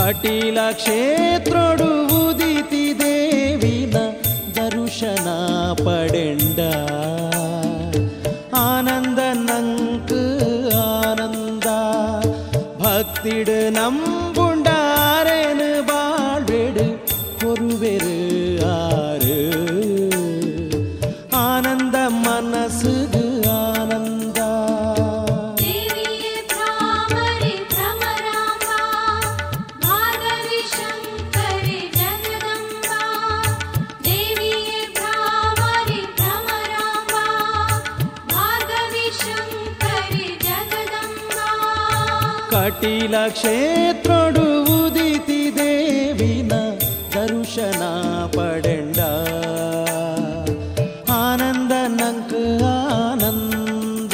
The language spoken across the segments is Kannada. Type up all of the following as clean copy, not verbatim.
ಕಟೀಲ ಕ್ಷೇತ್ರೊಡು ಉದಿತಿ ದೇವಿನ ದರ್ಶನ ಪಡೆಂಡ ಆನಂದ ನಂಕು ಆನಂದ ಭಕ್ತಿಡು நம்புண்டாரேனு வாழ்வெடு ஒருவெரு ஆறு ஆனந்த மனசுகு ஆனந்த ಕಟೀಲ ಕ್ಷೇತ್ರೊಡು ಉದಿತಿ ದೇವಿನ ದರ್ಶನ ಪಡೆಂಡ ಆನಂದ ನಂಕು ಆನಂದ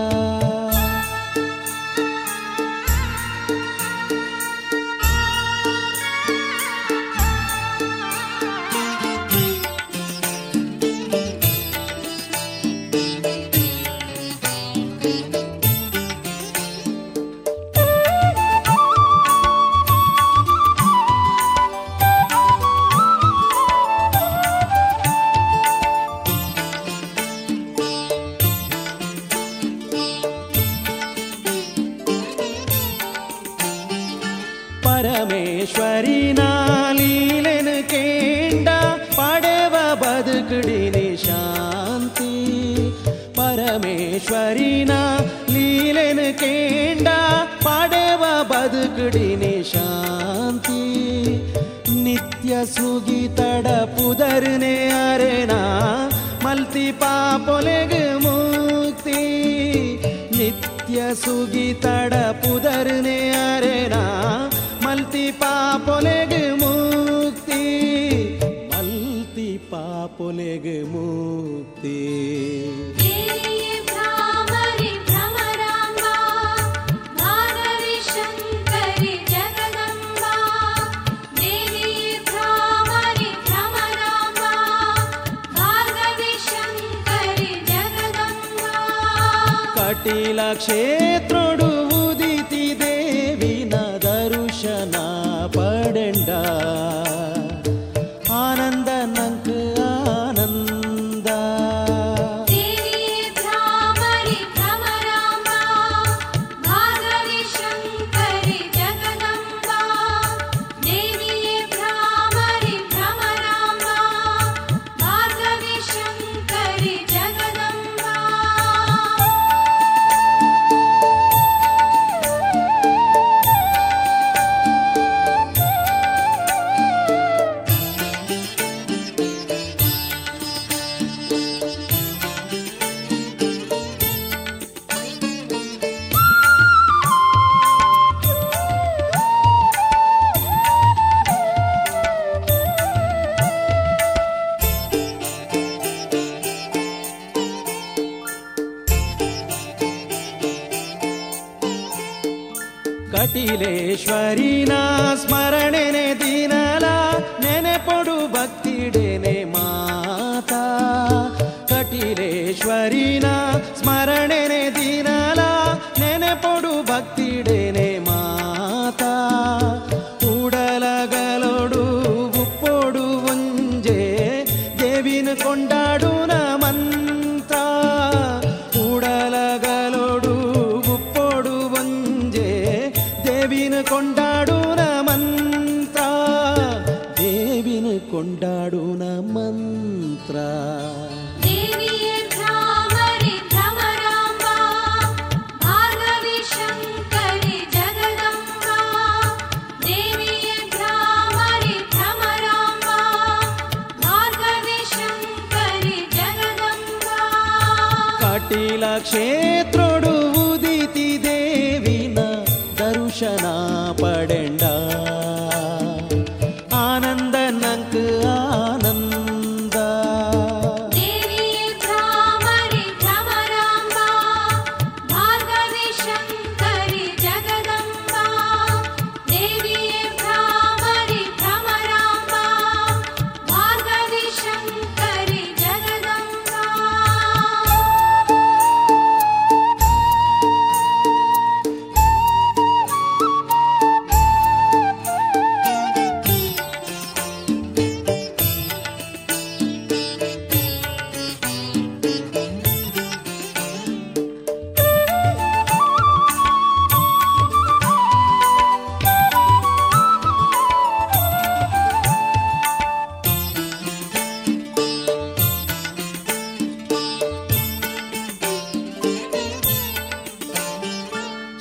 ಪರಮೇಶ್ವರಿನ ಲೀಲೆನು ಕೇಂಡ ಪಡೆವ ಬದುಕುಡಿನಿ ಶಾಂತಿ ಪರಮೇಶ್ವರಿನ ಲೀಲೆನು ಕೇಂಡ ಪಡೆವ ಬದುಕುಡಿನಿ ಶಾಂತಿ ನಿತ್ಯ ಸುಗಿ ತಡ ಪುದರ್ನೆ ಅರೆನಾ ಮಲ್ತಿ ಪಾಪೊಲೆಗು ಮುಕ್ತಿ ನಿತ್ಯ ಸುಗಿ ತಡ ಪುದರ್ನೆ ಅರೆನಾ ಮಲ್ತಿ ಪಾಪೊಲೆಗು ಮುಕ್ತಿ ಮಲ್ತಿ ಪಾಪೊಲೆಗು ಮುಕ್ತಿ ಕಟೀಲ ಕ್ಷೇತ್ರೊಡು ಉದಿತಿ ದೇವಿನ ದರ್ಶನ ಪಡೆಂಡ ಆನಂದ ನಂಕು ಆನಂದ ಕಟೀಲೇಶ್ವರಿನ ಸ್ಮರಣೆನೆ ದಿನಲ ನೆನೆಪೊಡು ಭಕ್ತಿಡೆನೆ ಮಾತಾ ಕಟೀಲೇಶ್ವರಿನ ಸ್ಮರಣೆನೆ ದಿನಲ ನೆನೆಪೊಡು ಭಕ್ತಿಡೆನೆ ಮಾತಾ ಕೂಡಲಗಲೊಡು ಉಪ್ಪೊಡು ಒಂಜೆ ದೇವಿನ ಕೊಂಡಾಡುನ ಮಂತ್ರ ಕೂಡಲಗಲೊಡು ಉಪ್ಪೊಡು ಒಂಜೆ ದೇವಿನ ಕೊಂಡಾಡುನ ಮಂತ್ರ ದೇವಿನ ಕೊಂಡಾಡುನ ಮಂತ್ರ ಕಟೀಲ ಕ್ಷೇತ್ರೊಡು ಉದಿತಿ ದೇವಿನ ದರ್ಶನ ಪಡೆಂಡ ಆನಂದ ನಂಕು ಆನಂದ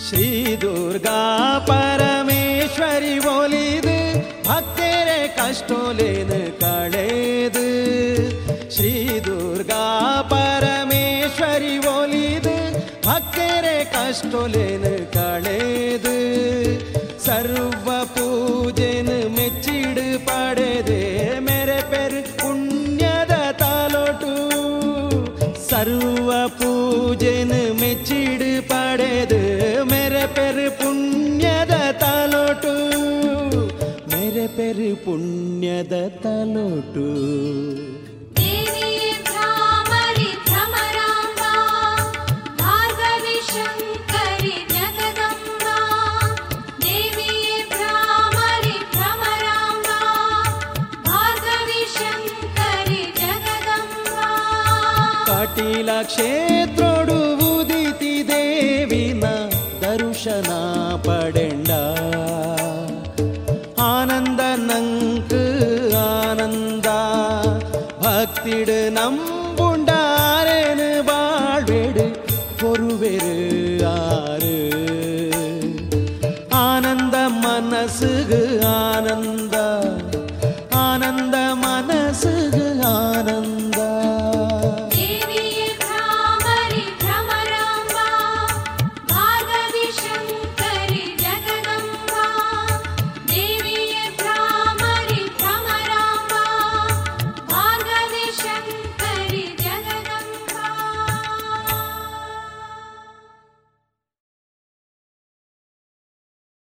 ಶ್ರೀ ದುರ್ಗಾ ಪರಮೇಶ್ವರಿ ಒಲಿದು ಭಕ್ತರೆ ಕಷ್ಟೋಲೇನು ಕಳೆದು ಶ್ರೀ ದುರ್ಗಾ ಪರಮೇಶ್ವರಿ ಒಲಿದು ಭಕ್ತರೆ ಕಷ್ಟೋಲೇನು ಕಳೆದು ಸರ್ವ ಪೂಜೆನು ಮೆಚ್ಚಿಡು ಪಡೆದೆ ಮೇರೆ ಪೆರು ಪುಣ್ಯದ ತಾಲೋಟು ಸರ್ವ ಪೂಜೆನು ಮೆಚ್ಚಿಡು ಪಡೆದು ಮೇರೆ ಪೆರು ಪುಣ್ಯದ ತಾಲೋಟು ಮೇರೆ ಪೆರು ಪುಣ್ಯದ ತಾಲೋಟು ಕಟೀಲ ಕ್ಷೇತ್ರೊಡು ಉದಿತಿ ದೇವಿನ ದರ್ಶನ